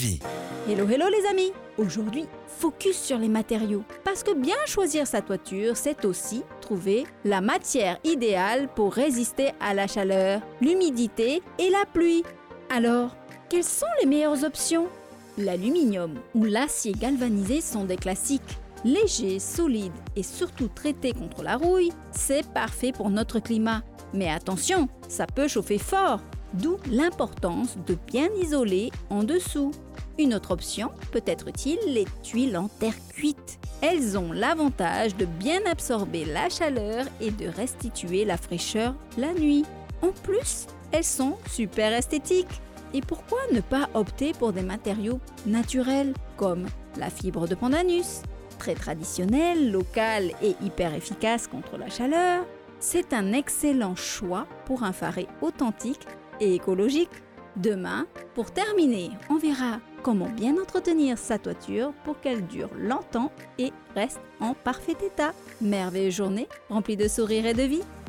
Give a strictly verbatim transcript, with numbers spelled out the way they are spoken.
Hello hello les amis! Aujourd'hui, focus sur les matériaux. Parce que bien choisir sa toiture, c'est aussi trouver la matière idéale pour résister à la chaleur, l'humidité et la pluie. Alors, quelles sont les meilleures options? L'aluminium ou l'acier galvanisé sont des classiques. Légers, solides et surtout traités contre la rouille, c'est parfait pour notre climat. Mais attention, ça peut chauffer fort, d'où l'importance de bien isoler en dessous. Une autre option peut être utile, les tuiles en terre cuite. Elles ont l'avantage de bien absorber la chaleur et de restituer la fraîcheur la nuit. En plus, elles sont super esthétiques. Et pourquoi ne pas opter pour des matériaux naturels comme la fibre de pandanus, très traditionnelle, locale et hyper efficace contre la chaleur? C'est un excellent choix pour un faré authentique et écologique. Demain, pour terminer, on verra comment bien entretenir sa toiture pour qu'elle dure longtemps et reste en parfait état. Merveilleuse journée remplie de sourires et de vie.